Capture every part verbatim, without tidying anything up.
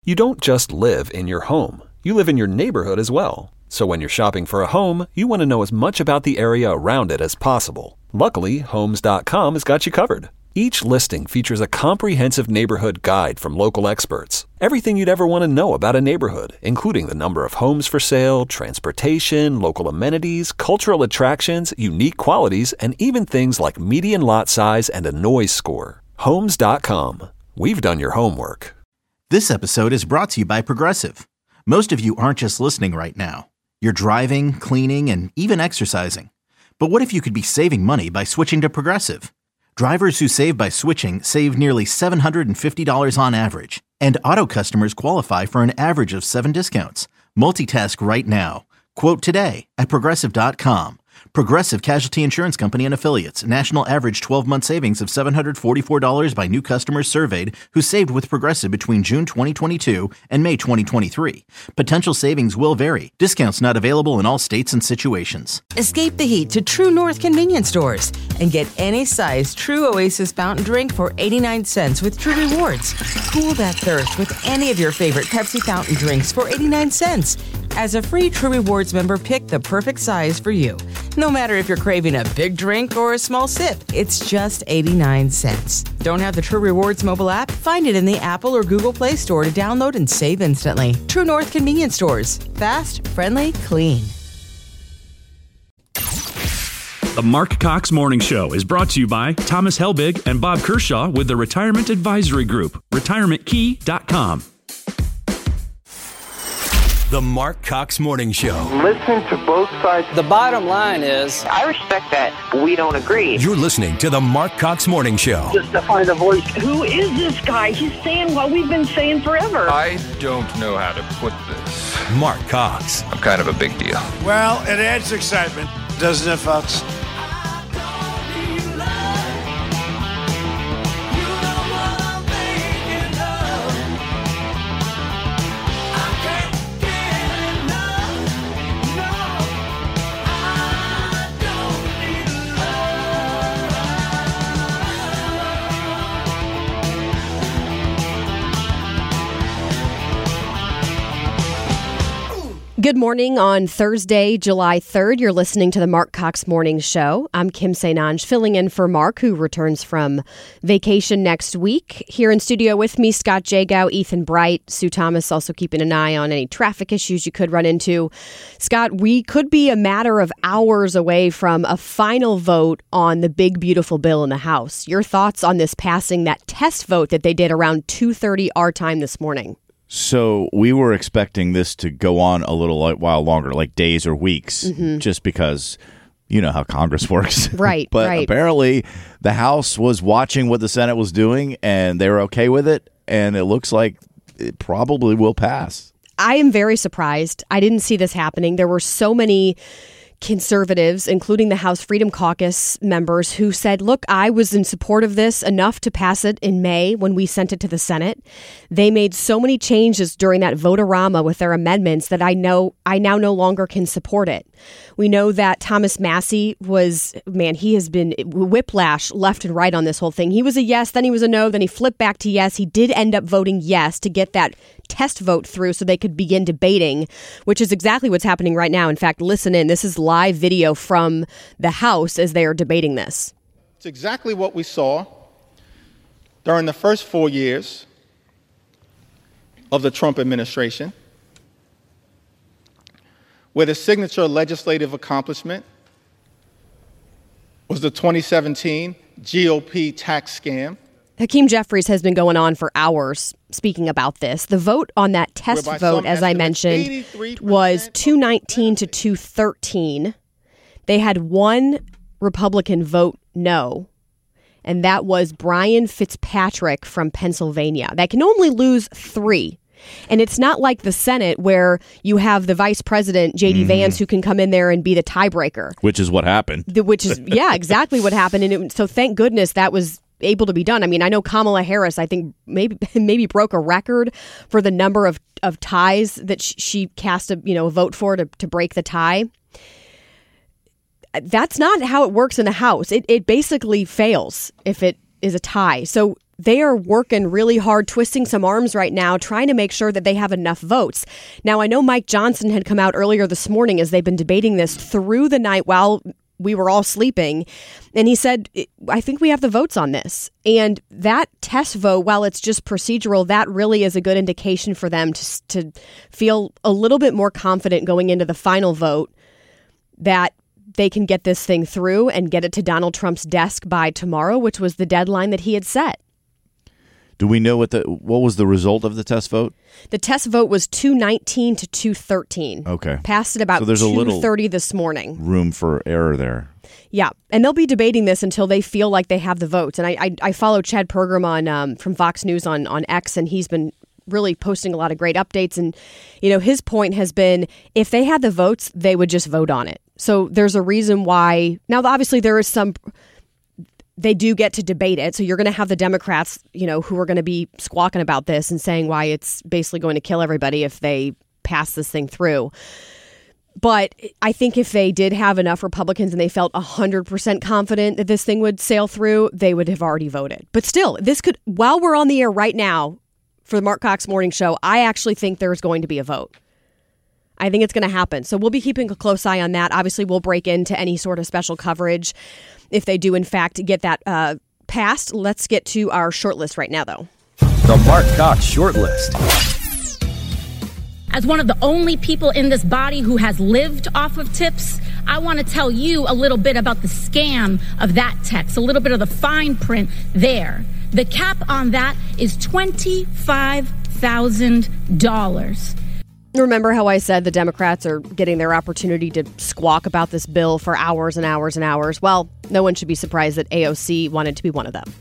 You don't just live in your home. You live in your neighborhood as well. So when you're shopping for a home, you want to know as much about the area around it as possible. Luckily, Homes dot com has got you covered. Each listing features a comprehensive neighborhood guide from local experts. Everything you'd ever want to know about a neighborhood, including the number of homes for sale, transportation, local amenities, cultural attractions, unique qualities, and even things like median lot size and a noise score. Homes dot com. We've done your homework. This episode is brought to you by Progressive. Most of you aren't just listening right now. You're driving, cleaning, and even exercising. But what if you could be saving money by switching to Progressive? Drivers who save by switching save nearly seven hundred fifty dollars on average. And auto customers qualify for an average of seven discounts. Multitask right now. Quote today at Progressive dot com. Progressive Casualty Insurance Company and Affiliates. National average twelve-month savings of seven hundred forty-four dollars by new customers surveyed who saved with Progressive between June twenty twenty-two and May twenty twenty-three. Potential savings will vary. Discounts not available in all states and situations. Escape the heat to True North convenience stores and get any size True Oasis fountain drink for eighty-nine cents with True Rewards. Cool that thirst with any of your favorite Pepsi fountain drinks for eighty-nine cents. As a free True Rewards member, pick the perfect size for you. No matter if you're craving a big drink or a small sip, it's just eighty-nine cents. Don't have the True Rewards mobile app? Find it in the Apple or Google Play Store to download and save instantly. True North convenience stores. Fast, friendly, clean. The Mark Cox Morning Show is brought to you by Thomas Helbig and Bob Kershaw with the Retirement Advisory Group, retirement key dot com. The Mark Cox Morning Show. Listen to both sides. The bottom line is, I respect that. We don't agree. You're listening to the Mark Cox Morning Show. Just to find a voice. Who is this guy? He's saying what we've been saying forever. I don't know how to put this. Mark Cox. I'm kind of a big deal. Well, it adds excitement, doesn't it, folks? Good morning on Thursday, July third. You're listening to the Mark Cox Morning Show. I'm Kim St-Ange, filling in for Mark, who returns from vacation next week. Here in studio with me, Scott Jagow, Ethan Bright, Sue Thomas, also keeping an eye on any traffic issues you could run into. Scott, we could be a matter of hours away from a final vote on the big, beautiful bill in the House. Your thoughts on this passing that test vote that they did around two thirty our time this morning? So we were expecting this to go on a little while longer, like days or weeks, mm-hmm. just because you know how Congress works. Right, but right. apparently the House was watching what the Senate was doing, and they were okay with it, and it looks like it probably will pass. I am very surprised. I didn't see this happening. There were so many conservatives, including the House Freedom Caucus members, who said, look, I was in support of this enough to pass it in May when we sent it to the Senate. They made so many changes during that vote-a-rama with their amendments that I know I now no longer can support it. We know that Thomas Massie was, man, he has been whiplash left and right on this whole thing. He was a yes, then he was a no, then he flipped back to yes. He did end up voting yes to get that test vote through so they could begin debating, which is exactly what's happening right now. In fact, listen in. This is live video from the House as they are debating this. It's exactly what we saw during the first four years of the Trump administration, where the signature legislative accomplishment was the twenty seventeen G O P tax scam. Hakeem Jeffries has been going on for hours speaking about this. The vote on that test vote, as I mentioned, was two nineteen to two thirteen. They had one Republican vote no, and that was Brian Fitzpatrick from Pennsylvania. That can only lose three. And it's not like the Senate where you have the vice president, J D. Mm-hmm. Vance, who can come in there and be the tiebreaker. Which is what happened. The, which is, yeah, exactly what happened. And it, so thank goodness that was able to be done. I mean, I know Kamala Harris, I think maybe maybe broke a record for the number of, of ties that sh- she cast a, you know, a vote for to, to break the tie. That's not how it works in the House. It it basically fails if it is a tie. So they are working really hard, twisting some arms right now, trying to make sure that they have enough votes. Now, I know Mike Johnson had come out earlier this morning as they've been debating this through the night while we were all sleeping. And he said, I think we have the votes on this. And that test vote, while it's just procedural, that really is a good indication for them to, to feel a little bit more confident going into the final vote that they can get this thing through and get it to Donald Trump's desk by tomorrow, which was the deadline that he had set. Do we know what the what was the result of the test vote? The test vote was two nineteen to two thirteen. Okay. Passed at about so there's two thirty this morning. Room for error there. Yeah. And they'll be debating this until they feel like they have the votes. And I I, I follow Chad Pergram on um, from Fox News on, on X, and he's been really posting a lot of great updates. And, you know, his point has been if they had the votes, they would just vote on it. So there's a reason why. Now, obviously, there is some. They do get to debate it. So you're going to have the Democrats, you know, who are going to be squawking about this and saying why it's basically going to kill everybody if they pass this thing through. But I think if they did have enough Republicans and they felt one hundred percent confident that this thing would sail through, they would have already voted. But still, this could, while we're on the air right now for the Mark Cox Morning Show, I actually think there's going to be a vote. I think it's going to happen. So we'll be keeping a close eye on that. Obviously, we'll break into any sort of special coverage if they do, in fact, get that uh, passed. Let's get to our short list right now, though. The Mark Cox short list. As one of the only people in this body who has lived off of tips, I want to tell you a little bit about the scam of that text, a little bit of the fine print there. The cap on that is twenty-five thousand dollars. Remember how I said the Democrats are getting their opportunity to squawk about this bill for hours and hours and hours? Well, no one should be surprised that A O C wanted to be one of them.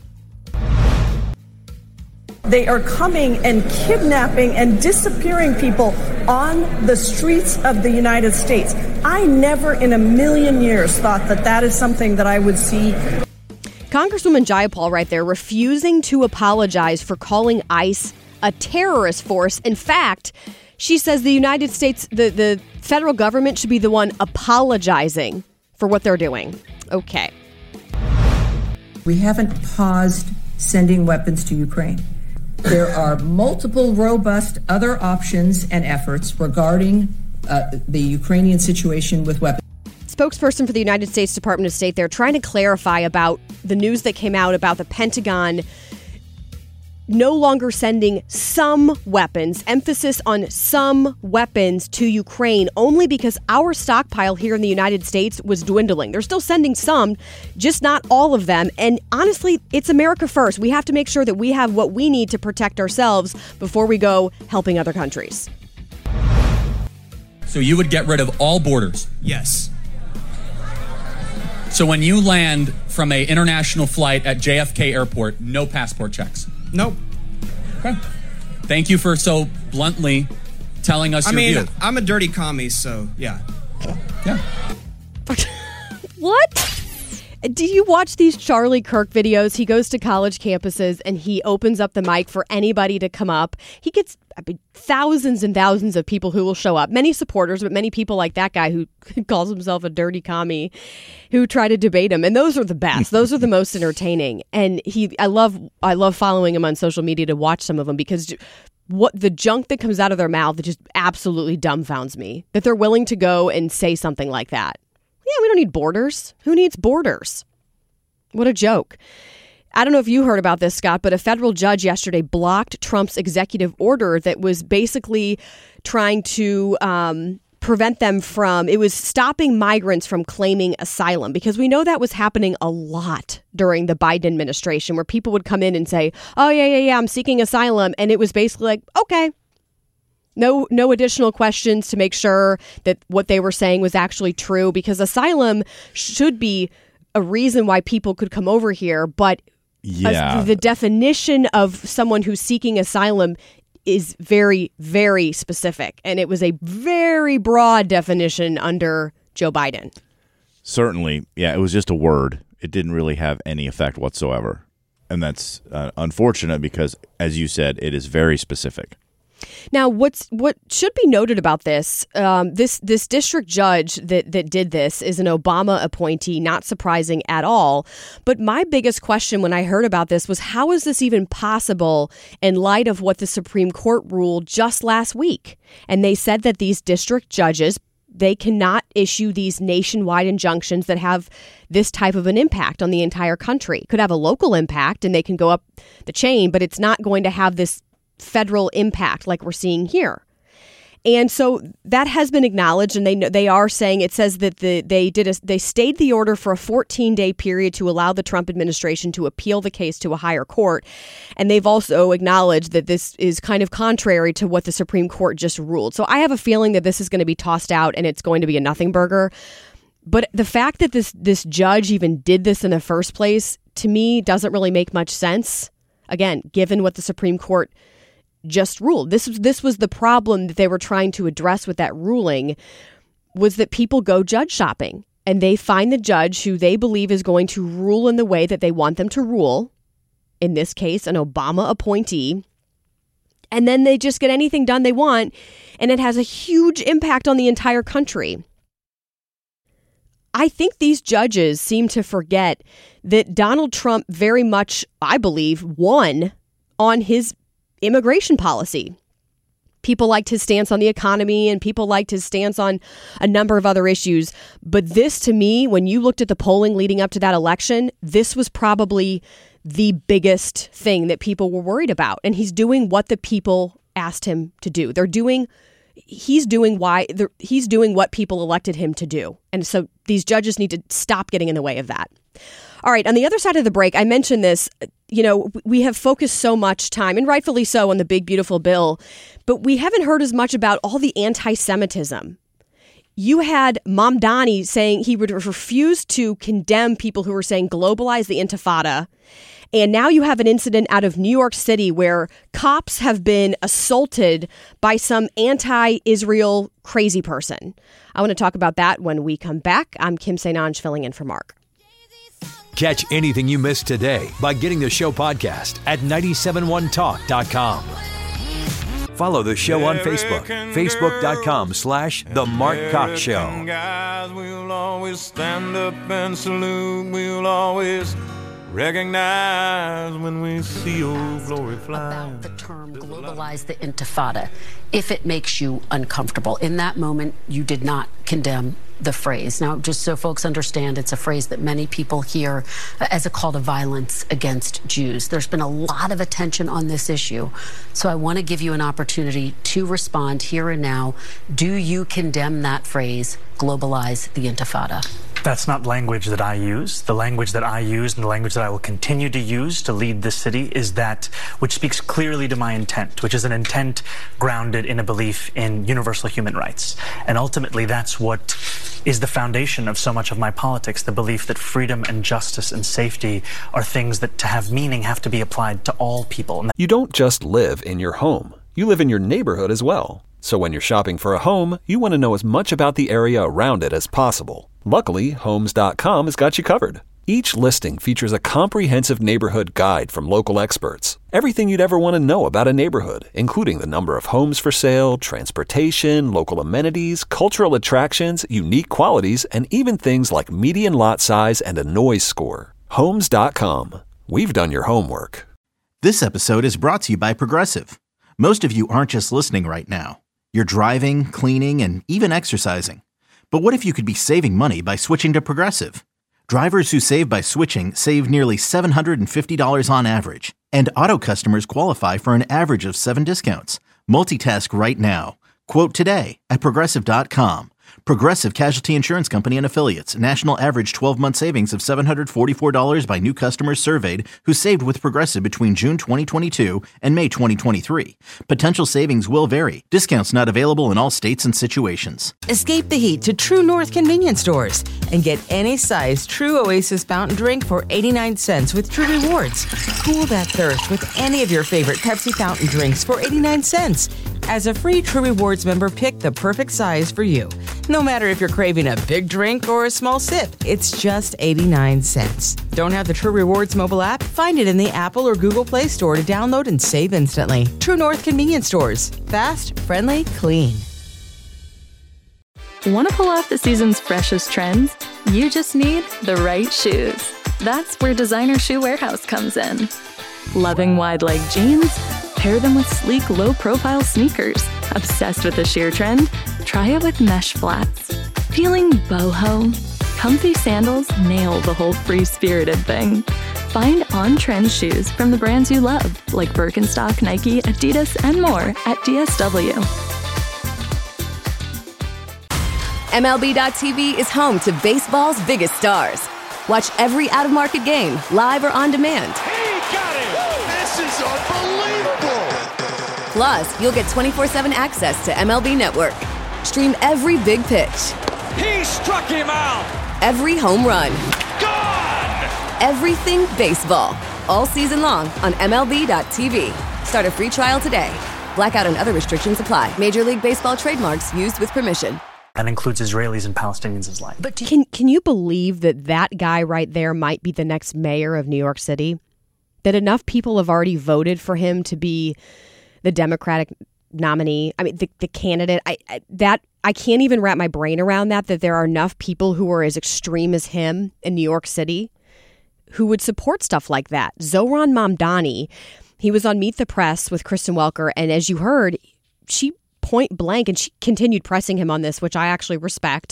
They are coming and kidnapping and disappearing people on the streets of the United States. I never in a million years thought that that is something that I would see. Congresswoman Jayapal right there refusing to apologize for calling ICE a terrorist force. In fact, she says the United States, the, the federal government should be the one apologizing for what they're doing. Okay. We haven't paused sending weapons to Ukraine. There are multiple robust other options and efforts regarding uh, the Ukrainian situation with weapons. Spokesperson for the United States Department of State, they're trying to clarify about the news that came out about the Pentagon no longer sending some weapons, emphasis on some weapons to Ukraine, only because our stockpile here in the United States was dwindling. They're still sending some, just not all of them. And honestly, it's America first. We have to make sure that we have what we need to protect ourselves before we go helping other countries. So you would get rid of all borders? Yes. So when you land from an international flight at J F K Airport, no passport checks? Nope. Okay. Thank you for so bluntly telling us I your mean, view. I'm a dirty commie, so yeah. Yeah. What? Do you watch these Charlie Kirk videos? He goes to college campuses and he opens up the mic for anybody to come up. He gets I mean, thousands and thousands of people who will show up. Many supporters, but many people like that guy who calls himself a dirty commie who try to debate him. And those are the best. Those are the most entertaining. And he, I love, I love following him on social media to watch some of them because what the junk that comes out of their mouth that just absolutely dumbfounds me. That they're willing to go and say something like that. Yeah, we don't need borders. Who needs borders? What a joke. I don't know if you heard about this, Scott, but a federal judge yesterday blocked Trump's executive order that was basically trying to um, prevent them from, it was stopping migrants from claiming asylum, because we know that was happening a lot during the Biden administration where people would come in and say, oh, yeah, yeah, yeah, I'm seeking asylum. And it was basically like, okay. No, no additional questions to make sure that what they were saying was actually true, because asylum should be a reason why people could come over here. But yeah. a, the definition of someone who's seeking asylum is very, very specific. And it was a very broad definition under Joe Biden. Certainly. Yeah, it was just a word. It didn't really have any effect whatsoever. And that's uh, unfortunate because, as you said, it is very specific. Now, what's what should be noted about this, um, this this district judge that, that did this is an Obama appointee, not surprising at all. But my biggest question when I heard about this was, how is this even possible in light of what the Supreme Court ruled just last week? And they said that these district judges, they cannot issue these nationwide injunctions that have this type of an impact on the entire country. Could have a local impact and they can go up the chain, but it's not going to have this federal impact like we're seeing here. And so that has been acknowledged, and they they are saying, it says that the they did a, they stayed the order for a fourteen-day period to allow the Trump administration to appeal the case to a higher court. And they've also acknowledged that this is kind of contrary to what the Supreme Court just ruled. So I have a feeling that this is going to be tossed out and it's going to be a nothing burger. But the fact that this this judge even did this in the first place, to me, doesn't really make much sense. Again, given what the Supreme Court just ruled. This was this was the problem that they were trying to address with that ruling, was that people go judge shopping and they find the judge who they believe is going to rule in the way that they want them to rule, in this case, an Obama appointee, and then they just get anything done they want, and it has a huge impact on the entire country. I think these judges seem to forget that Donald Trump very much, I believe, won on his immigration policy. People liked his stance on the economy and people liked his stance on a number of other issues. But this, to me, when you looked at the polling leading up to that election, this was probably the biggest thing that people were worried about. And he's doing what the people asked him to do. They're doing, he's doing why, he's doing what people elected him to do. And so these judges need to stop getting in the way of that. All right. On the other side of the break, I mentioned this, you know, we have focused so much time, and rightfully so, on the big, beautiful bill, but we haven't heard as much about all the anti-Semitism. You had Mamdani saying he would refuse to condemn people who were saying globalize the Intifada. And now you have an incident out of New York City where cops have been assaulted by some anti-Israel crazy person. I want to talk about that when we come back. I'm Kim Saint Ange filling in for Mark. Catch anything you missed today by getting the show podcast at nine seven one talk dot com. Follow the show on Facebook, facebook.com slash The Mark Cox Show. Guys, we'll always stand up and salute. We'll always recognize when we see old glory fly. About the term globalize the Intifada, if it makes you uncomfortable. In that moment, you did not condemn the phrase. Now, just so folks understand, it's a phrase that many people hear as a call to violence against Jews. There's been a lot of attention on this issue, so I want to give you an opportunity to respond here and now. Do you condemn that phrase, globalize the Intifada? That's not language that I use. The language that I use and the language that I will continue to use to lead this city is that which speaks clearly to my intent, which is an intent grounded in a belief in universal human rights. And ultimately, that's what is the foundation of so much of my politics, the belief that freedom and justice and safety are things that, to have meaning, have to be applied to all people. You don't just live in your home. You live in your neighborhood as well. So when you're shopping for a home, you want to know as much about the area around it as possible. Luckily, Homes dot com has got you covered. Each listing features a comprehensive neighborhood guide from local experts. Everything you'd ever want to know about a neighborhood, including the number of homes for sale, transportation, local amenities, cultural attractions, unique qualities, and even things like median lot size and a noise score. Homes dot com. We've done your homework. This episode is brought to you by Progressive. Most of you aren't just listening right now. You're driving, cleaning, and even exercising. But what if you could be saving money by switching to Progressive? Drivers who save by switching save nearly seven hundred fifty dollars on average. And auto customers qualify for an average of seven discounts. Multitask right now. Quote today at Progressive dot com. Progressive Casualty Insurance Company and Affiliates. National average twelve-month savings of seven hundred forty-four dollars by new customers surveyed who saved with Progressive between June twenty twenty-two and May twenty twenty-three. Potential savings will vary. Discounts not available in all states and situations. Escape the heat to True North convenience stores and get any size True Oasis fountain drink for eighty-nine cents with True Rewards. Cool that thirst with any of your favorite Pepsi fountain drinks for eighty-nine cents. As a free True Rewards member, pick the perfect size for you. No matter if you're craving a big drink or a small sip, it's just eighty-nine cents. Don't have the True Rewards mobile app? Find it in the Apple or Google Play Store to download and save instantly. True North Convenience Stores. Fast, friendly, clean. Want to pull off the season's freshest trends? You just need the right shoes. That's where Designer Shoe Warehouse comes in. Loving wide leg jeans? Pair them with sleek, low-profile sneakers. Obsessed with the sheer trend? Try it with mesh flats. Feeling boho? Comfy sandals nail the whole free-spirited thing. Find on-trend shoes from the brands you love, like Birkenstock, Nike, Adidas, and more at D S W. M L B dot T V is home to baseball's biggest stars. Watch every out-of-market game, live or on demand. He got it! This is unbelievable! Plus, you'll get twenty-four seven access to M L B Network. Stream every big pitch. He struck him out! Every home run. Gone! Everything baseball. All season long on M L B dot T V. Start a free trial today. Blackout and other restrictions apply. Major League Baseball trademarks used with permission. That includes Israelis and Palestinians as well. But can can you believe that that guy right there might be the next mayor of New York City? That enough people have already voted for him to be the Democratic nominee. I mean, the, the candidate. I, I that I can't even wrap my brain around that. That there are enough people who are as extreme as him in New York City who would support stuff like that. Zohran Mamdani, he was on Meet the Press with Kristen Welker, and as you heard, she point blank, and she continued pressing him on this, which I actually respect.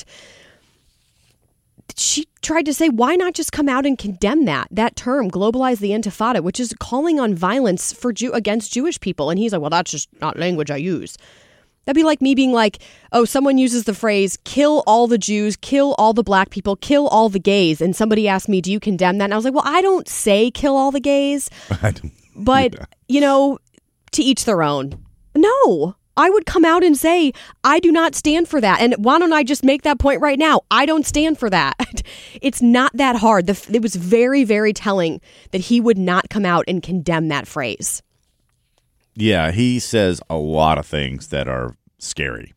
She tried to say, why not just come out and condemn that, that term, globalize the Intifada, which is calling on violence for Jew against Jewish people. And he's like, well, that's just not language I use. That'd be like me being like, oh, someone uses the phrase, kill all the Jews, kill all the black people, kill all the gays. And somebody asked me, do you condemn that? And I was like, well, I don't say kill all the gays, but, yeah. you know, to each their own. No. I would come out and say, I do not stand for that. And why don't I just make that point right now? I don't stand for that. It's not that hard. The, it was very, very telling that he would not come out and condemn that phrase. Yeah, he says a lot of things that are scary.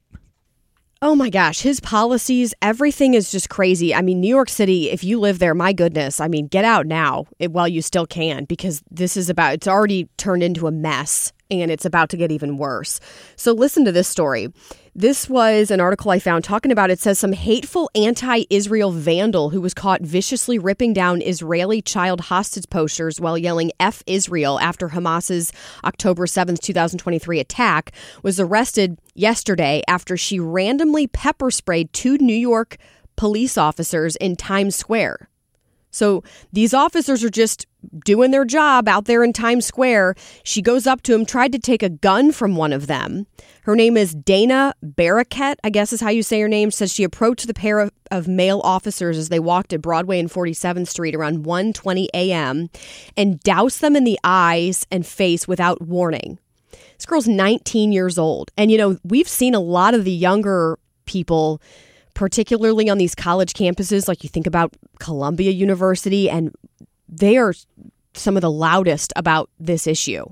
Oh my gosh, his policies, everything is just crazy. I mean, New York City, if you live there, my goodness, I mean, get out now while you still can, because this is about, it's already turned into a mess. And it's about to get even worse. So listen to this story. This was an article I found talking about, it says some hateful anti-Israel vandal who was caught viciously ripping down Israeli child hostage posters while yelling F Israel after Hamas's October seventh, twenty twenty-three attack was arrested yesterday after she randomly pepper sprayed two New York police officers in Times Square. So these officers are just doing their job out there in Times Square. She goes up to him, tried to take a gun from one of them. Her name is Dana Barakat, I guess is how you say her name. Says she approached the pair of, of male officers as they walked at Broadway and forty-seventh Street around one twenty a.m. and doused them in the eyes and face without warning. This girl's nineteen years old. And, you know, we've seen a lot of the younger people, particularly on these college campuses, like you think about Columbia University, and they are some of the loudest about this issue.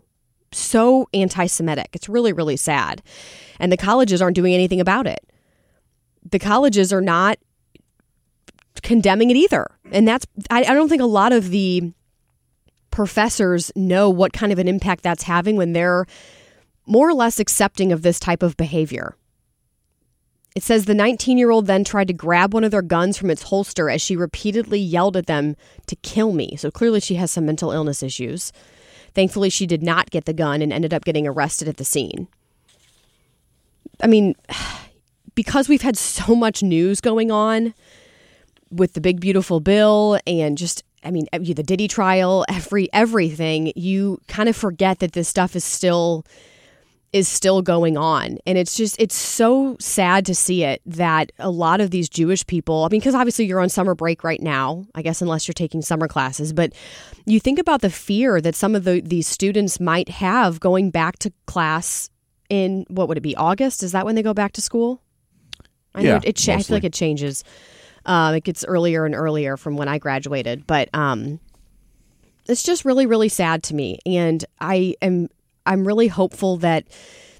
So anti-Semitic. It's really, really sad. And the colleges aren't doing anything about it. The colleges are not condemning it either. And that's, I, I don't think a lot of the professors know what kind of an impact that's having when they're more or less accepting of this type of behavior. It says the nineteen-year-old then tried to grab one of their guns from its holster as she repeatedly yelled at them to kill me. So clearly she has some mental illness issues. Thankfully, she did not get the gun and ended up getting arrested at the scene. I mean, because we've had so much news going on with the big, beautiful bill and just, I mean, the Diddy trial, every everything, you kind of forget that this stuff is still... is still going on. And it's just, it's so sad to see it that a lot of these Jewish people, I mean, because obviously you're on summer break right now, I guess, unless you're taking summer classes, but you think about the fear that some of the, these students might have going back to class in, what would it be, August? Is that when they go back to school? I yeah, know it, it, I feel like it changes. Um, it gets earlier and earlier from when I graduated, but um, it's just really, really sad to me. And I am I'm really hopeful that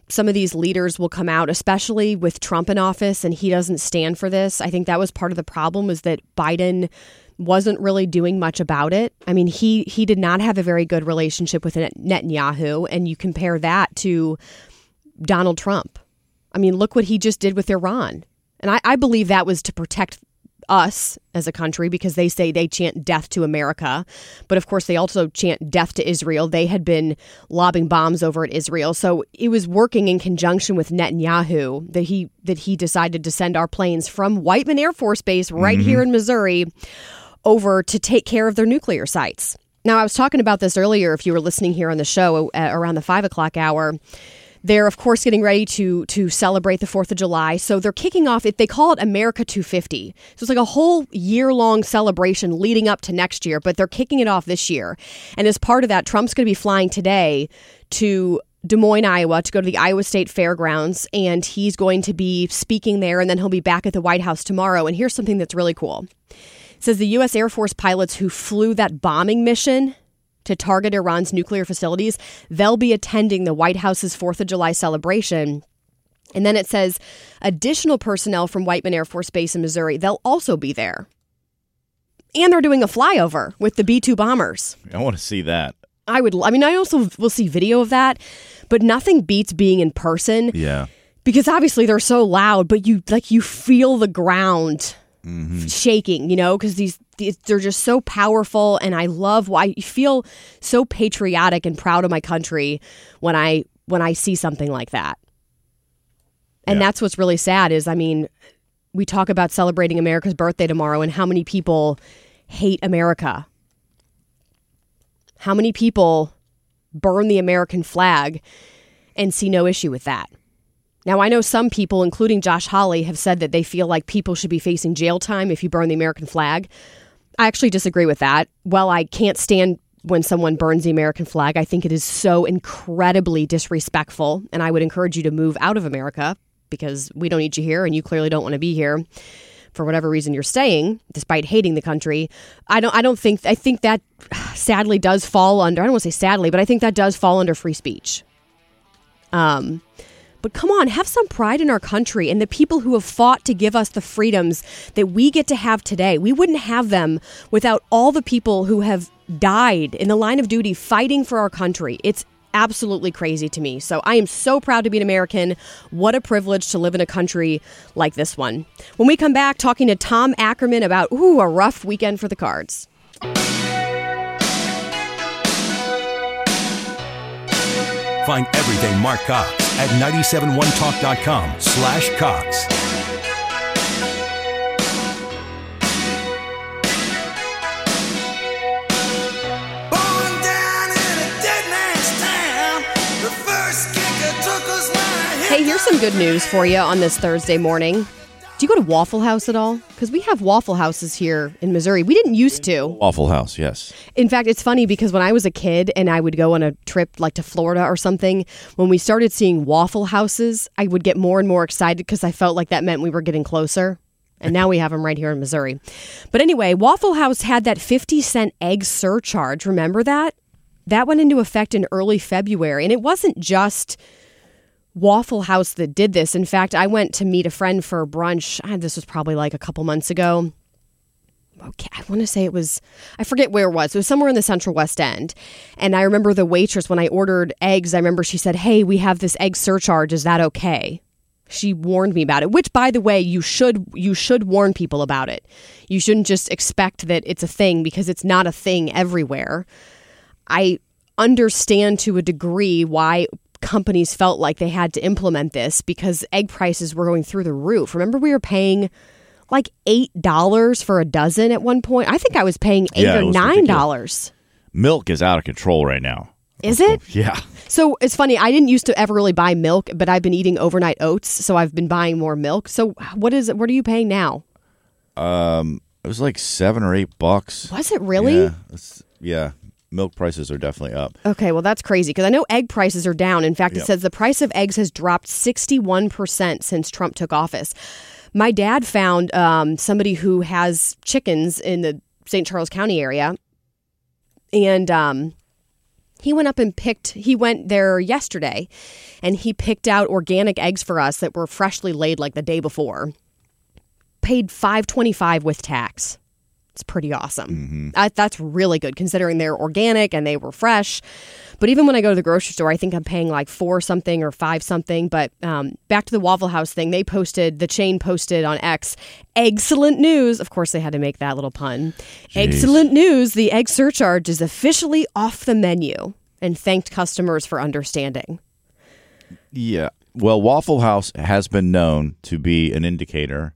some of these leaders will come out, especially with Trump in office, and he doesn't stand for this. I think that was part of the problem, was that Biden wasn't really doing much about it. I mean, he he did not have a very good relationship with Netanyahu, and you compare that to Donald Trump. I mean, look what he just did with Iran. And I, I believe that was to protect us as a country, because they say they chant death to America. But of course, they also chant death to Israel. They had been lobbing bombs over at Israel. So it was working in conjunction with Netanyahu that he that he decided to send our planes from Whiteman Air Force Base right mm-hmm. here in Missouri over to take care of their nuclear sites. Now, I was talking about this earlier, if you were listening here on the show uh, around the five o'clock hour. They're, of course, getting ready to to celebrate the fourth of July. So they're kicking off, it, they call it America two fifty. So it's like a whole year-long celebration leading up to next year, but they're kicking it off this year. And as part of that, Trump's going to be flying today to Des Moines, Iowa, to go to the Iowa State Fairgrounds, and he's going to be speaking there, and then he'll be back at the White House tomorrow. And here's something that's really cool. It says the U S Air Force pilots who flew that bombing mission to target Iran's nuclear facilities, they'll be attending the White House's fourth of July celebration. And then it says additional personnel from Whiteman Air Force Base in Missouri, they'll also be there. And they're doing a flyover with the B two bombers. I want to see that. I would, I mean, I also will see video of that, but nothing beats being in person. Yeah. Because obviously they're so loud, but you like you feel the ground mm-hmm. shaking, you know, because these, these they're just so powerful, and I love why I feel so patriotic and proud of my country when I when I see something like that. And yeah. that's what's really sad is, I mean, we talk about celebrating America's birthday tomorrow, and how many people hate America. How many people burn the American flag and see no issue with that? Now, I know some people, including Josh Hawley, have said that they feel like people should be facing jail time if you burn the American flag. I actually disagree with that. While I can't stand when someone burns the American flag, I think it is so incredibly disrespectful, and I would encourage you to move out of America because we don't need you here, and you clearly don't want to be here for whatever reason you're staying, despite hating the country. I don't I don't think, I think that sadly does fall under, I don't want to say sadly, but I think that does fall under free speech. Um... But come on, have some pride in our country and the people who have fought to give us the freedoms that we get to have today. We wouldn't have them without all the people who have died in the line of duty fighting for our country. It's absolutely crazy to me. So I am so proud to be an American. What a privilege to live in a country like this one. When we come back, talking to Tom Ackerman about, ooh, a rough weekend for the Cards. Find everything Mark Cox at nine seven one talk dot com slash Cox. Hey, here's some good news for you on this Thursday morning. Do you go to Waffle House at all? Because we have Waffle Houses here in Missouri. We didn't used to. Waffle House, yes. In fact, it's funny because when I was a kid and I would go on a trip like to Florida or something, when we started seeing Waffle Houses, I would get more and more excited because I felt like that meant we were getting closer. And now we have them right here in Missouri. But anyway, Waffle House had that fifty cent egg surcharge. Remember that? That went into effect in early February. And it wasn't just Waffle House that did this. In fact, I went to meet a friend for brunch. Ah, this was probably like a couple months ago. Okay, I want to say it was, I forget where it was. It was somewhere in the Central West End. And I remember the waitress, when I ordered eggs, I remember she said, hey, we have this egg surcharge. Is that okay? She warned me about it, which, by the way, you should you should warn people about it. You shouldn't just expect that it's a thing, because it's not a thing everywhere. I understand to a degree why companies felt like they had to implement this, because egg prices were going through the roof. Remember, we were paying like eight dollars for a dozen at one point. I think I was paying eight yeah, or nine dollars. Milk is out of control right now. Is it? Yeah. So it's funny. I didn't used to ever really buy milk, but I've been eating overnight oats, so I've been buying more milk. So what is it? What are you paying now? Um, it was like seven or eight bucks. Was it really? Yeah. It's, yeah. Milk prices are definitely up. Okay, well, that's crazy, because I know egg prices are down. In fact, it yep. says the price of eggs has dropped sixty-one percent since Trump took office. My dad found um, somebody who has chickens in the Saint Charles County area, and um, He went up and picked, he went there yesterday and he picked out organic eggs for us that were freshly laid like the day before. Paid five twenty-five with tax. It's pretty awesome. Mm-hmm. I, that's really good considering they're organic and they were fresh. But even when I go to the grocery store, I think I'm paying like four something or five something. But um, back to the Waffle House thing, they posted, the chain posted on X, excellent news. Of course, they had to make that little pun. Jeez. Excellent news. The egg surcharge is officially off the menu, and thanked customers for understanding. Yeah. Well, Waffle House has been known to be an indicator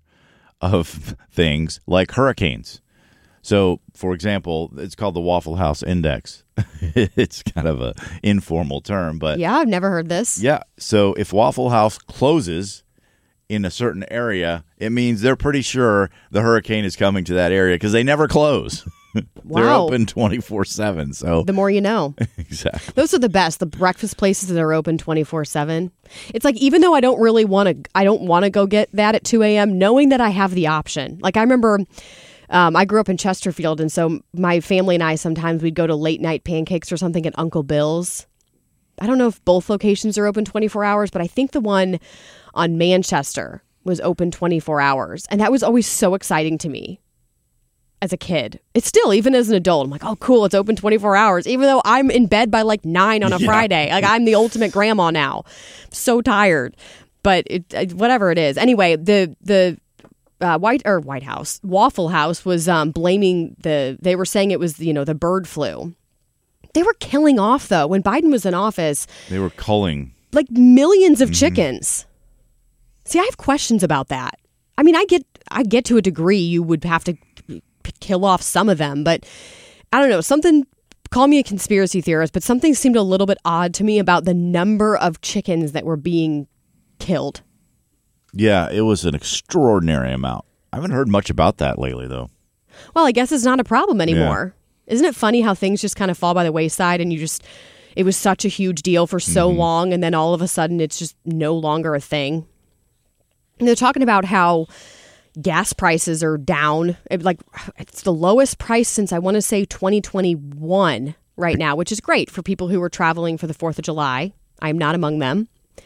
of things like hurricanes. So, for example, it's called the Waffle House Index. It's kind of a informal term, but Yeah, I've never heard this. yeah. So if Waffle House closes in a certain area, it means they're pretty sure the hurricane is coming to that area because they never close. They're Wow. open twenty-four seven. So The more you know. exactly. Those are the best. The breakfast places that are open twenty-four seven. It's like, even though I don't really want to, I don't want to go get that at two a.m., knowing that I have the option. Like, I remember um, I grew up in Chesterfield, and so my family and I, sometimes we'd go to late night pancakes or something at Uncle Bill's. I don't know if both locations are open twenty-four hours, but I think the one on Manchester was open twenty-four hours. And that was always so exciting to me as a kid. It's still, even as an adult, I'm like, oh, cool, it's open twenty-four hours, even though I'm in bed by like nine on a Yeah. Friday. Like, I'm the ultimate grandma now. So tired. But it, it, whatever it is. Anyway, the the uh, White or White House, Waffle House was um, blaming the, they were saying it was, you know, the bird flu. They were killing off, though. When Biden was in office, They were culling. like millions of Mhm. chickens. See, I have questions about that. I mean, I get I get to a degree you would have to p- kill off some of them, but I don't know, something, call me a conspiracy theorist, but something seemed a little bit odd to me about the number of chickens that were being killed. Yeah, it was an extraordinary amount. I haven't heard much about that lately, though. Well, I guess it's not a problem anymore. Isn't it funny how things just kind of fall by the wayside and you just, it was such a huge deal for so Mm-hmm. long, and then all of a sudden it's just no longer a thing. And they're talking about how gas prices are down. It, like, it's the lowest price since I want to say twenty twenty-one right now, which is great for people who are traveling for the fourth of July. I'm not among them.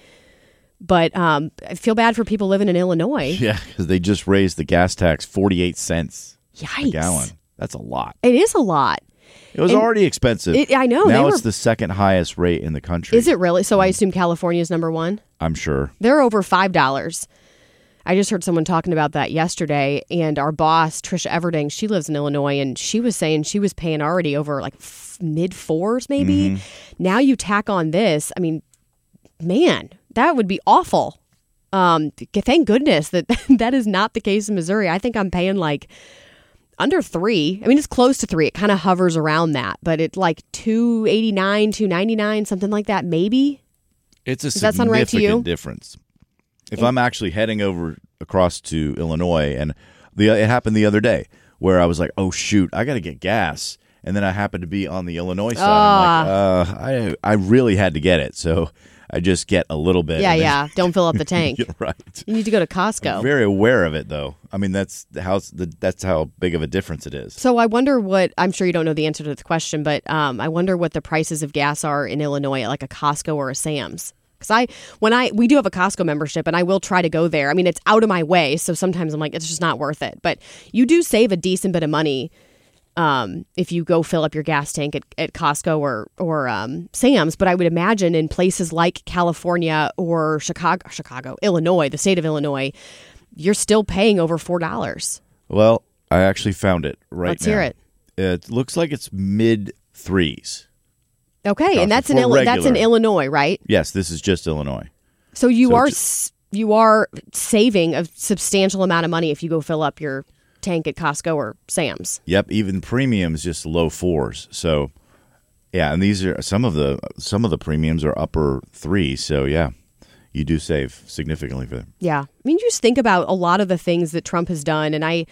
But um, I feel bad for people living in Illinois. Yeah, because they just raised the gas tax forty-eight cents Yikes. a gallon. That's a lot. It is a lot. It was And already expensive. it- I know, they Now were- it's the second highest rate in the country. Is it really? So I assume California is number one? I'm sure. They're over five dollars. I just heard someone talking about that yesterday, and our boss, Trisha Everding, she lives in Illinois, and she was saying she was paying already over like f- mid fours maybe. Mm-hmm. Now you tack on this. I mean, man, that would be awful. Um, thank goodness that that is not the case in Missouri. I think I'm paying like under three. I mean, it's close to three. It kind of hovers around that, but it's like two eighty-nine, two ninety-nine, something like that, maybe. It's a Does that sound right to you? significant difference. If I'm actually heading over across to Illinois, and the it happened the other day where I was like, "Oh shoot, I got to get gas," and then I happened to be on the Illinois side. I'm like, uh, I I really had to get it, so I just get a little bit. Yeah, and then- yeah. Don't fill up the tank. You're right. You need to go to Costco. I'm very aware of it, though. I mean, that's how the, that's how big of a difference it is. So I wonder what, I'm sure you don't know the answer to this question, but um, I wonder what the prices of gas are in Illinois at like a Costco or a Sam's. Because I, when I, we do have a Costco membership and I will try to go there. I mean, it's out of my way. So sometimes I'm like, it's just not worth it. But you do save a decent bit of money um, if you go fill up your gas tank at, at Costco or, or um, Sam's. But I would imagine in places like California or Chicago, Chicago, Illinois, the state of Illinois, you're still paying over four dollars. Well, I actually found it right Let's now. hear it. It looks like it's mid threes. Okay, and that's in for Illi- that's in regular. Illinois, right? Yes, this is just Illinois. So you So are it's- s- you are saving a substantial amount of money if you go fill up your tank at Costco or Sam's. Yep, even premiums just low fours. So, yeah, and these are some of the some of the premiums are upper threes. So, yeah, you do save significantly for them. Yeah, I mean, you just think about a lot of the things that Trump has done, and I.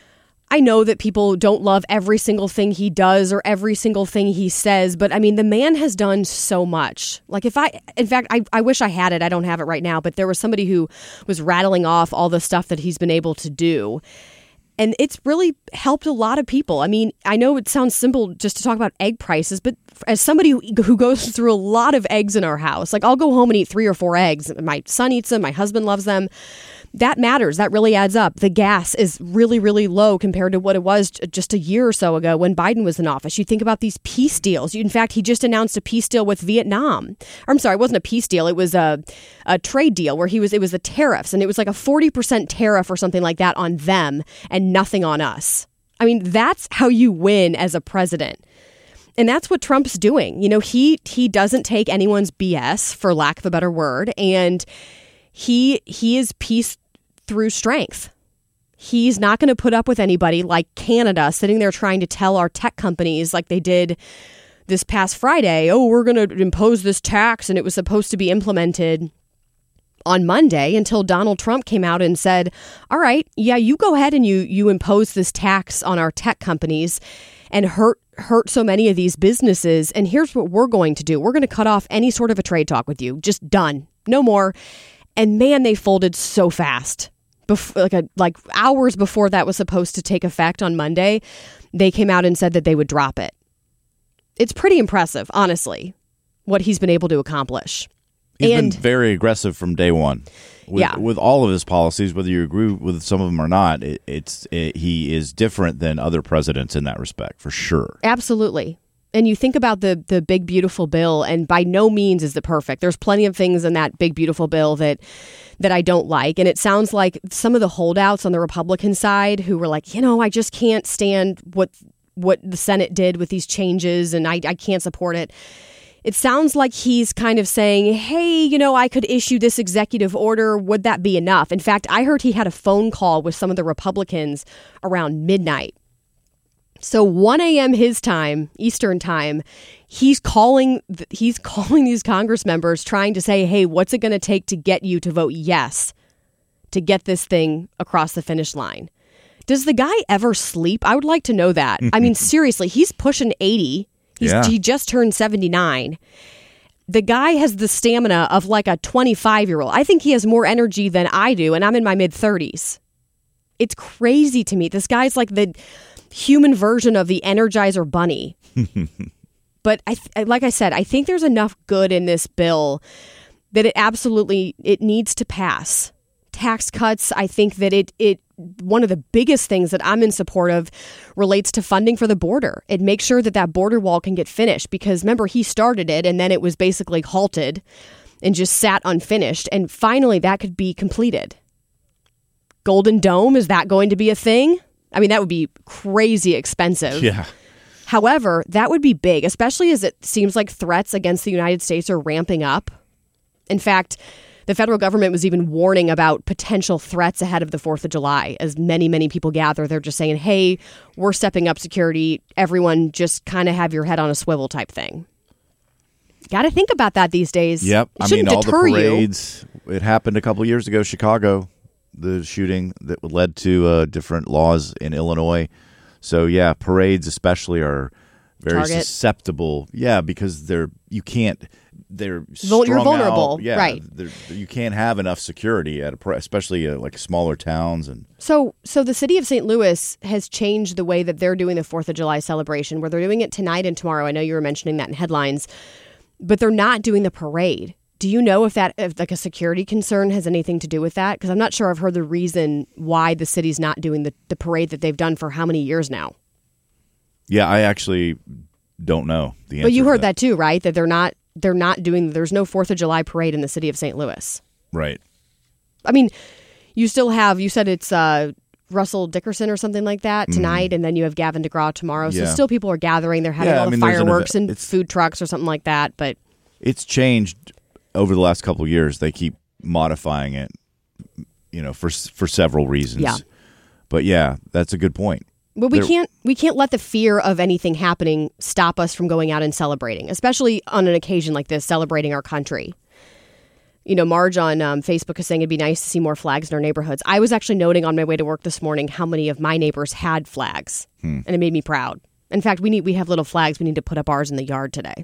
I know that people don't love every single thing he does or every single thing he says, but I mean, the man has done so much. Like if I, in fact, I, I wish I had it. I don't have it right now, but there was somebody who was rattling off all the stuff that he's been able to do. And it's really helped a lot of people. I mean, I know it sounds simple just to talk about egg prices, but as somebody who, who goes through a lot of eggs in our house, like I'll go home and eat three or four eggs. My son eats them. My husband loves them. That matters. That really adds up. The gas is really, really low compared to what it was just a year or so ago when Biden was in office. You think about these peace deals. In fact, he just announced a peace deal with Vietnam. Or, I'm sorry, it wasn't a peace deal. It was a, a trade deal where he was. It was the tariffs, and it was like a forty percent tariff or something like that on them and nothing on us. I mean, that's how you win as a president. And that's what Trump's doing. You know, he he doesn't take anyone's B S, for lack of a better word, and he he is peace through strength. He's not going to put up with anybody like Canada sitting there trying to tell our tech companies like they did this past Friday, oh, we're going to impose this tax, and it was supposed to be implemented on Monday, until Donald Trump came out and said, all right, yeah, you go ahead and you you impose this tax on our tech companies and hurt hurt so many of these businesses. And here's what we're going to do. We're going to cut off any sort of a trade talk with you. Just done. No more. And man, they folded so fast. Bef- like a, like hours before that was supposed to take effect on Monday, they came out and said that they would drop it. It's pretty impressive, honestly, what he's been able to accomplish. He's and, been very aggressive from day one. With, yeah. with all of his policies, whether you agree with some of them or not, it, it's it, he is different than other presidents in that respect, for sure. Absolutely. And you think about the the big, beautiful bill, and by no means is it perfect. There's plenty of things in that big, beautiful bill that that I don't like. And it sounds like some of the holdouts on the Republican side who were like, you know, I just can't stand what what the Senate did with these changes, and I, I can't support it. It sounds like he's kind of saying, hey, you know, I could issue this executive order. Would that be enough? In fact, I heard he had a phone call with some of the Republicans around midnight. So one a.m. his time, Eastern time, he's calling he's calling these Congress members trying to say, hey, what's it going to take to get you to vote yes, to get this thing across the finish line? Does the guy ever sleep? I would like to know that. I mean, seriously, he's pushing eighty. He's, yeah. He just turned seventy-nine. The guy has the stamina of like a twenty-five-year-old. I think he has more energy than I do, and I'm in my mid-thirties. It's crazy to me. This guy's like the human version of the Energizer Bunny. But I, th- like I said, I think there's enough good in this bill that it absolutely it needs to pass. Tax cuts, I think that it it one of the biggest things that I'm in support of relates to funding for the border. It makes sure that that border wall can get finished, because remember, he started it and then it was basically halted and just sat unfinished. And finally, that could be completed. Golden Dome, is that going to be a thing? I mean, that would be crazy expensive. Yeah. However, that would be big, especially as it seems like threats against the United States are ramping up. In fact, the federal government was even warning about potential threats ahead of the fourth of July. As many, many people gather, they're just saying, hey, we're stepping up security. Everyone just kind of have your head on a swivel type thing. Got to think about that these days. Yep. It I shouldn't mean, all the deter you. parades. It happened a couple of years ago, Chicago, the shooting that led to uh, different laws in Illinois. So, yeah, parades especially are very Target. susceptible. Yeah, because they're you can't they're Vul- you're strung vulnerable, out. Yeah, right? You can't have enough security at a, especially uh, like smaller towns and. So, so the city of Saint Louis has changed the way that they're doing the fourth of July celebration, where they're doing it tonight and tomorrow. I know you were mentioning that in headlines, but they're not doing the parade. Do you know if that, if like a security concern has anything to do with that? Because I'm not sure I've heard the reason why the city's not doing the, the parade that they've done for how many years now. Yeah, I actually don't know the answer. But you heard that. that too, right? That they're not they're not doing. There's no fourth of July parade in the city of Saint Louis. Right. I mean, you still have. You said it's uh, Russell Dickerson or something like that tonight, mm. and then you have Gavin DeGraw tomorrow. So Yeah. still, people are gathering. They're having Yeah, all I the mean, there's an fireworks event- and food trucks or something like that. But It's changed over the last couple of years. They keep modifying it, you know, for for several reasons. Yeah. But yeah, that's a good point. But we There- can't we can't let the fear of anything happening stop us from going out and celebrating, especially on an occasion like this, celebrating our country. You know, Marge on um, Facebook is saying it'd be nice to see more flags in our neighborhoods. I was actually noting on my way to work this morning how many of my neighbors had flags, Hmm. and it made me proud. In fact, we need we have little flags. We need to put up ours in the yard today.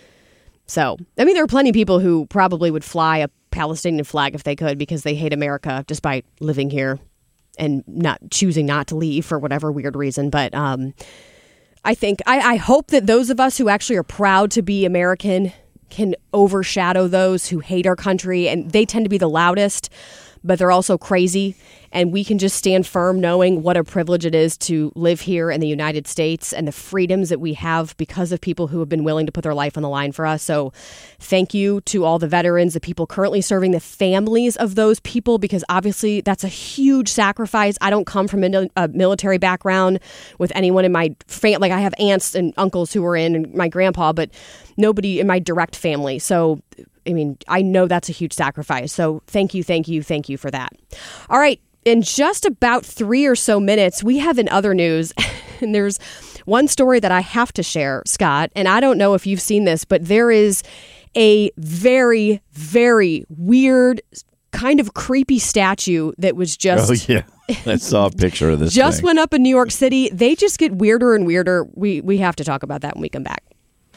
So, I mean, there are plenty of people who probably would fly a Palestinian flag if they could because they hate America despite living here. and not choosing not to leave for whatever weird reason. But um, I think I, I hope that those of us who actually are proud to be American can overshadow those who hate our country, and they tend to be the loudest, but they're also crazy. And we can just stand firm knowing what a privilege it is to live here in the United States and the freedoms that we have because of people who have been willing to put their life on the line for us. So thank you to all the veterans, the people currently serving, the families of those people, because obviously that's a huge sacrifice. I don't come from a, a military background with anyone in my family. Like I have aunts and uncles who were in, and my grandpa, but nobody in my direct family. So I mean, I know that's a huge sacrifice. So thank you, thank you, thank you for that. All right. In just about three or so minutes, we have in other news, and there's one story that I have to share, Scott, and I don't know if you've seen this, but there is a very, very weird, kind of creepy statue that was just... Oh, yeah. I saw a picture of this Just thing. went up in New York City. They just get weirder and weirder. We, we have to talk about that when we come back.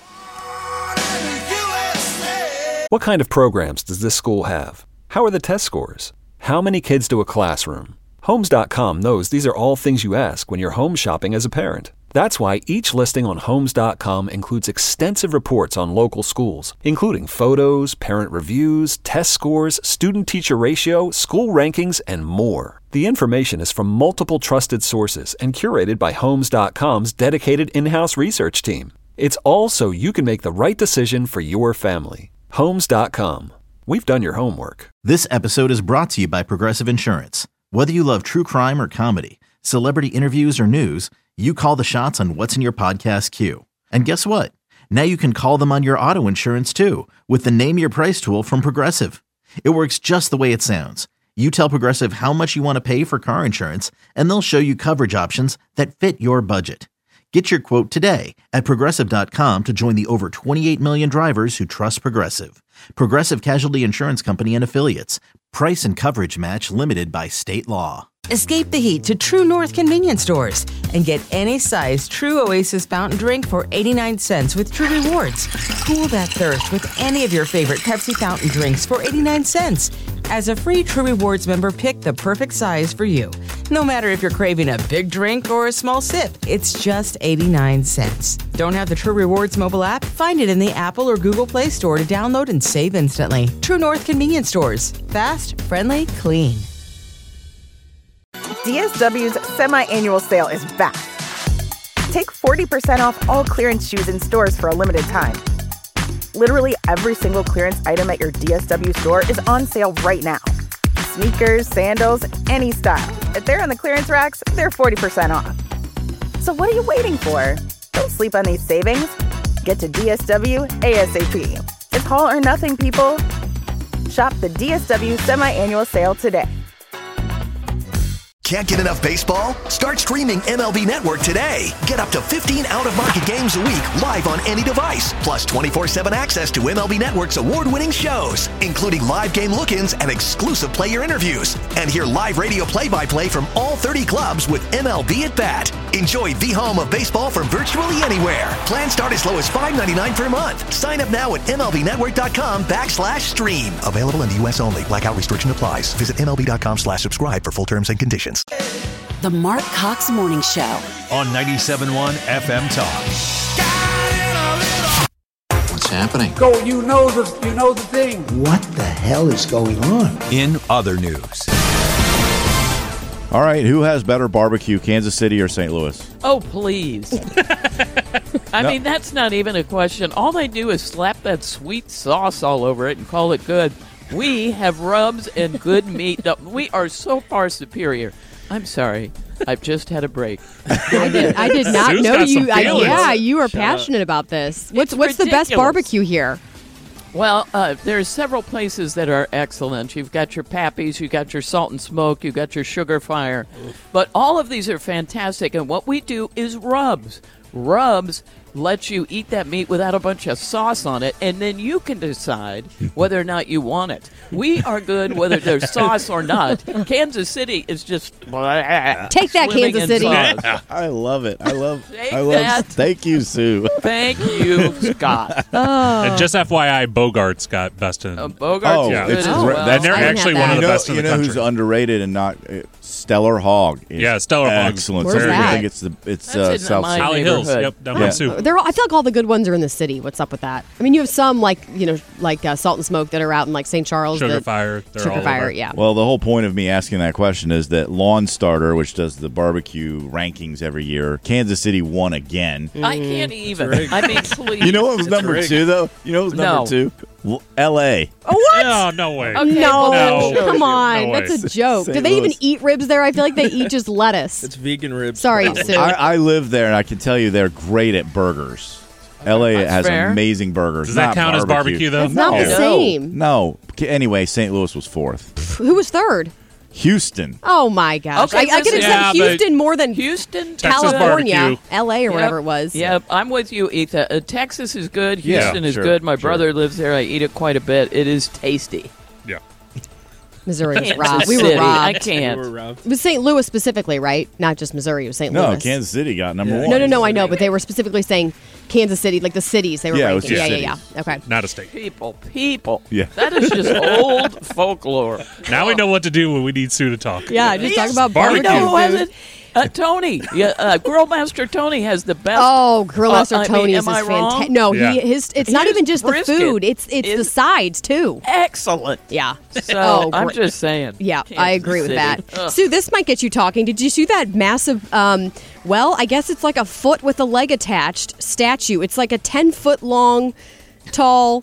What kind of programs does this school have? How are the test scores? How many kids do a classroom? Homes dot com knows these are all things you ask when you're home shopping as a parent. That's why each listing on Homes dot com includes extensive reports on local schools, including photos, parent reviews, test scores, student-teacher ratio, school rankings, and more. The information is from multiple trusted sources and curated by Homes dot com's dedicated in-house research team. It's all so you can make the right decision for your family. Homes dot com. We've done your homework. This episode is brought to you by Progressive Insurance. Whether you love true crime or comedy, celebrity interviews or news, you call the shots on what's in your podcast queue. And guess what? Now you can call them on your auto insurance too with the Name Your Price tool from Progressive. It works just the way it sounds. You tell Progressive how much you want to pay for car insurance, and they'll show you coverage options that fit your budget. Get your quote today at Progressive dot com to join the over twenty-eight million drivers who trust Progressive. Progressive Casualty Insurance Company and Affiliates. Price and coverage match limited by state law. Escape the heat to True North convenience stores and get any size True Oasis fountain drink for eighty-nine cents with True Rewards. Cool that thirst with any of your favorite Pepsi fountain drinks for eighty-nine cents. As a free True Rewards member, pick the perfect size for you. No matter if you're craving a big drink or a small sip, it's just eighty-nine cents. Don't have the True Rewards mobile app? Find it in the Apple or Google Play Store to download and save instantly. True North convenience stores. Fast, friendly, clean. D S W's semi-annual sale is back. Take forty percent off all clearance shoes in stores for a limited time. Literally every single clearance item at your D S W store is on sale right now. Sneakers, sandals, any style. If they're on the clearance racks, they're forty percent off. So what are you waiting for? Don't sleep on these savings. Get to D S W ASAP. It's all or nothing, people. Shop the D S W semi-annual sale today. Can't get enough baseball? Start streaming M L B Network today. Get up to fifteen out-of-market games a week live on any device, plus twenty-four seven access to M L B Network's award-winning shows, including live game look-ins and exclusive player interviews. And hear live radio play-by-play from all thirty clubs with M L B at Bat. Enjoy the home of baseball from virtually anywhere. Plans start as low as five ninety-nine per month. Sign up now at MLBnetwork.com backslash stream. Available in the U S only. Blackout restriction applies. Visit MLB.com slash subscribe for full terms and conditions. The Mark Cox Morning Show on ninety-seven point one F M Talk. What's happening? Go, you know the you know the thing. What the hell is going on? In other news. All right, who has better barbecue, Kansas City or Saint Louis? Oh, please. I No. mean, that's not even a question. All they do is slap that sweet sauce all over it and call it good. We have rubs and good meat. We are so far superior. I'm sorry. I've just had a break. I did. I did not Sue's know got some you. I, feelings. yeah, you are Shut passionate about this. What's It's what's the best ridiculous. barbecue here? Well, uh, there's several places that are excellent. You've got your Pappy's, you've got your Salt and Smoke, you've got your Sugar Fire. But all of these are fantastic. And what we do is rubs. Rubs lets you eat that meat without a bunch of sauce on it, and then you can decide whether or not you want it. We are good whether there's sauce or not. Kansas City is just Take that, swimming Kansas in City. sauce. I love it. I love. Take I love. that. Thank you, Sue. Thank you, Scott. Oh. And just F Y I, Bogart's got best in. Uh, Bogart's Oh, good it's as oh, well. and they're I didn't actually have one of that. the You know, best in you the know country. who's underrated and not uh, Stellar Hog. Is Yeah, Stellar Hog's excellent. Where's I that? think it's the it's That's uh, in South my Side. Holly Hills. neighborhood. Yep, down Yeah. by Sue. They're all, I feel like all the good ones are in the city. What's up with that? I mean, you have some like you know, like uh, Salt and Smoke that are out in like Saint Charles. Sugar that- Fire. They're Sugar all Fire, over. yeah. Well, the whole point of me asking that question is that Lawn Starter, which does the barbecue rankings every year, Kansas City won again. I can't even. I mean, please. You know what was number rigged. two though? You know what was number No. two? L- L A. Oh, what? No, no way. Okay, no, well, that shows come you. on, No that's way. a joke. Do Saint they even Louis. eat ribs there? I feel like they eat just lettuce. It's vegan ribs. Sorry, probably. Sue. I, I live there, and I can tell you they're great at burgers. L A That's has fair. amazing burgers. Does that not count as barbecue, though? It's not the No. same. No. K- Anyway, Saint Louis was fourth. Who was third? Houston. Oh my gosh! Okay, I, I could listen. have Yeah, said but Houston more than Houston, Texas California, barbecue. L A, or Yep. whatever it was. Yeah, I'm with you, Ethan. Uh, Texas is good. Yeah, Houston is sure, good. My sure. brother lives there. I eat it quite a bit. It is tasty. Yeah. Missouri was Kansas robbed. We were City, robbed. I We can't. were robbed. It was Saint Louis specifically, right? Not just Missouri. It was Saint No, Louis. Kansas City got number Yeah. one. No, no, no. I know, but they were specifically saying Kansas City, like the cities. They were Yeah, it was ranking. just Yeah, yeah, cities. yeah. Okay. Not a state. People, people. Yeah. That is just old folklore. Now we know what to do when we need Sue to talk. Yeah, just talk about Barbecue. You know who has food. it? Uh, Tony. Yeah, uh, Grill Master Tony has the best. Oh, Grill uh, Master I mean, Tony's am I is wrong? fantastic. No, Yeah. he his. It's not His even just brisket the food. It's it's the is- sides too. Excellent. Yeah. So Oh, I'm great. just saying. Yeah, Kansas I agree with City. that. Ugh. Sue, this might get you talking. Did you see that massive, um, well, I guess it's like a foot with a leg attached statue. It's like a ten foot long, tall,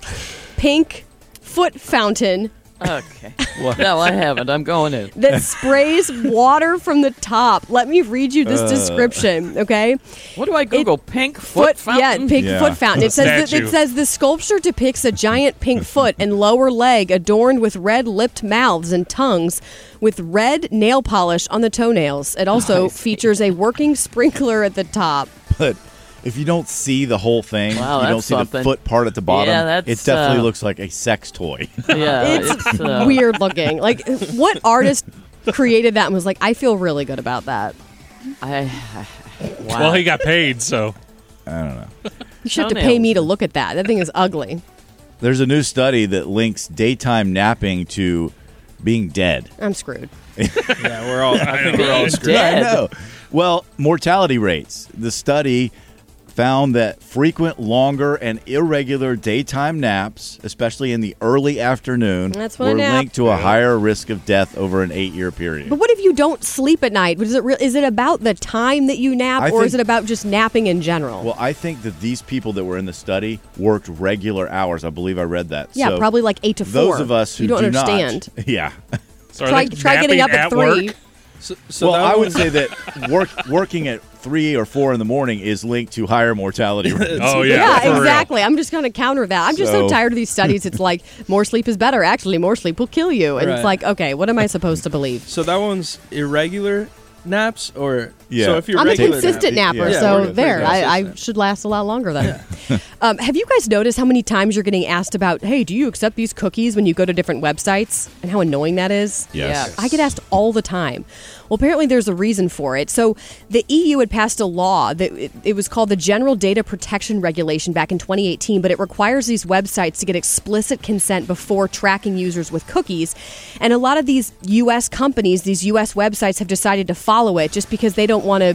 pink foot fountain Okay. No, I haven't. I'm going in. that sprays water from the top. Let me read you this Uh. description, okay? What do I Google? pink foot, Foot, yeah, fountain? pink Yeah. foot fountain. It says that, Statue. it says the sculpture depicts a giant pink foot and lower leg adorned with red-lipped mouths and tongues, with red nail polish on the toenails. It also features a working sprinkler at the top. But if you don't see the whole thing, Wow, you don't that's see something. the foot part at the bottom. Yeah, that's, it definitely uh, looks like a sex toy. Yeah, It's weird looking. Like, what artist created that and was like, I feel really good about that? I. Wow. Well, he got paid, so. I don't know. You should have to pay me to look at that. That thing is ugly. There's a new study that links daytime napping to being dead. I'm screwed. Yeah, we're all. I think we're all screwed. I know. Well, mortality rates. The study found that frequent, longer, and irregular daytime naps, especially in the early afternoon, That's what I were nap. linked to a higher risk of death over an eight-year period. But what if you don't sleep at night? Is it re- is it about the time that you nap, I or is think- it about just napping in general? Well, I think that these people that were in the study worked regular hours. I believe I read that. Yeah, So probably like eight to four. Those of us who You don't do not- understand. yeah. So Try- try getting up at three. So, so well, that I one- would say that work, working at three or four in the morning is linked to higher mortality rates. Oh, Yeah, exactly. I'm just going to counter that. I'm just so, So- tired of these studies. It's like more sleep is better. Actually, more sleep will kill you. And it's Right. like, okay, what am I supposed to believe? So that one's irregular naps, or Yeah. So if you're I'm a regular consistent nap- napper, Yeah, so we're there. pretty I, I consistent. should last a lot longer then. um, have you guys noticed how many times you're getting asked about, hey, do you accept these cookies when you go to different websites? And how annoying that is? Yes. Yes. I get asked all the time. Well, apparently there's a reason for it. So the E U had passed a law that it, it was called the General Data Protection Regulation back in twenty eighteen, but it requires these websites to get explicit consent before tracking users with cookies. And a lot of these U S companies, these U S websites have decided to follow it just because they don't want to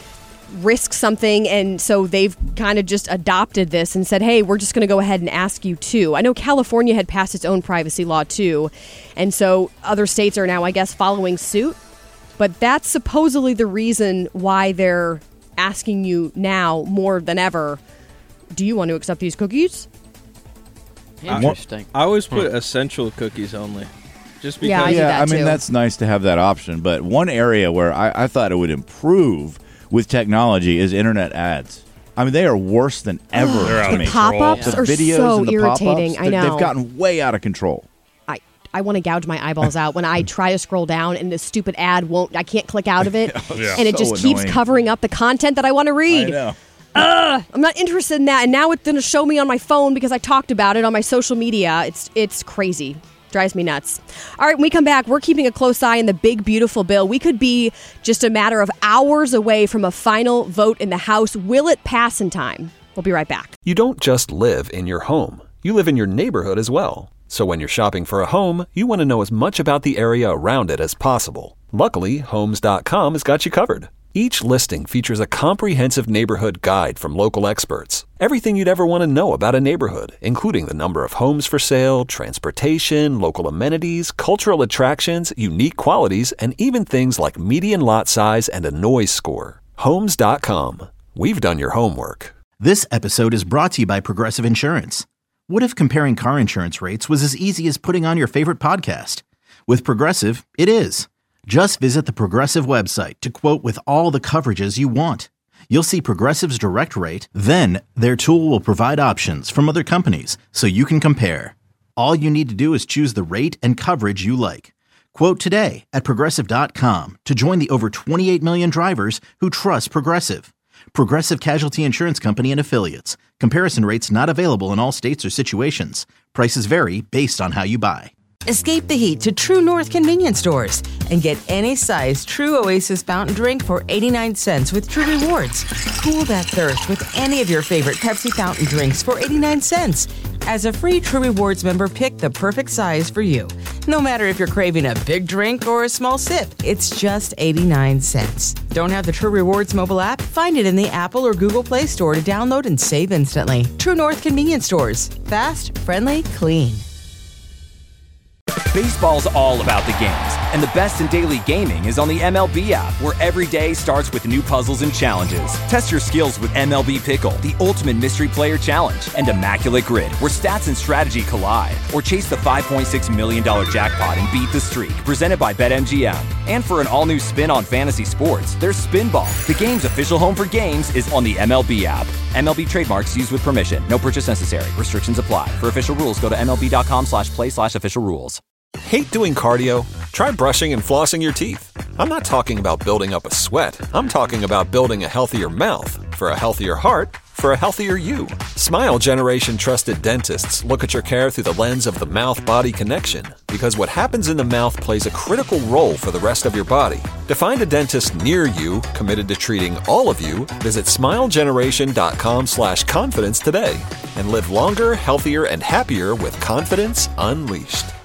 risk something, and so they've kind of just adopted this and said, hey, we're just going to go ahead and ask you too. I know California had passed its own privacy law too, and so other states are now, I guess, following suit. But that's supposedly the reason why they're asking you now more than ever, do you want to accept these cookies? Interesting. I always put essential cookies only, just because. Yeah, I do yeah, that I mean, too. that's nice to have that option. But one area where I, I thought it would improve with technology is internet ads. I mean, they are worse than ever They're out to of me. control. Pop-ups The are videos so and the irritating. pop-ups, I know. They've gotten way out of control. I, I want to gouge my eyeballs out when I try to scroll down and the stupid ad won't, I can't click out of it. Yeah. And it So just keeps annoying. covering up the content that I want to I read. know. Ugh, I'm not interested in that. And now it's going to show me on my phone because I talked about it on my social media. It's it's crazy. Drives me nuts. All right, when we come back, we're keeping a close eye on the big, beautiful bill. We could be just a matter of hours away from a final vote in the House. Will it pass in time? We'll be right back. You don't just live in your home. You live in your neighborhood as well. So when you're shopping for a home, you want to know as much about the area around it as possible. Luckily, Homes dot com has got you covered. Each listing features a comprehensive neighborhood guide from local experts. Everything you'd ever want to know about a neighborhood, including the number of homes for sale, transportation, local amenities, cultural attractions, unique qualities, and even things like median lot size and a noise score. Homes dot com. We've done your homework. This episode is brought to you by Progressive Insurance. What if comparing car insurance rates was as easy as putting on your favorite podcast? With Progressive, it is. Just visit the Progressive website to quote with all the coverages you want. You'll see Progressive's direct rate, then their tool will provide options from other companies so you can compare. All you need to do is choose the rate and coverage you like. Quote today at Progressive dot com to join the over twenty-eight million drivers who trust Progressive. Progressive Casualty Insurance Company and Affiliates. Comparison rates not available in all states or situations. Prices vary based on how you buy. Escape the heat to True North convenience stores and get any size True Oasis fountain drink for eighty-nine cents with True Rewards. Cool that thirst with any of your favorite Pepsi fountain drinks for eighty-nine cents. As a free True Rewards member, pick the perfect size for you. No matter if you're craving a big drink or a small sip, it's just eighty-nine cents. Don't have the True Rewards mobile app? Find it in the Apple or Google Play Store to download and save instantly. True North convenience stores. Fast, friendly, clean. Baseball's all about the games, and the best in daily gaming is on the M L B app, where every day starts with new puzzles and challenges. Test your skills with M L B Pickle, the ultimate mystery player challenge, and Immaculate Grid, where stats and strategy collide. Or chase the five point six million dollars jackpot and beat the streak, presented by BetMGM. And for an all-new spin on fantasy sports, there's Spinball. The game's official home for games is on the M L B app. M L B trademarks used with permission. No purchase necessary. Restrictions apply. For official rules, go to MLB.com slash play slash official rules. Hate doing cardio? Try brushing and flossing your teeth. I'm not talking about building up a sweat. I'm talking about building a healthier mouth. For a healthier heart, for a healthier you. Smile Generation trusted dentists look at your care through the lens of the mouth-body connection, because what happens in the mouth plays a critical role for the rest of your body. To find a dentist near you committed to treating all of you, visit smilegeneration.com slash confidence today and live longer, healthier, and happier with confidence unleashed.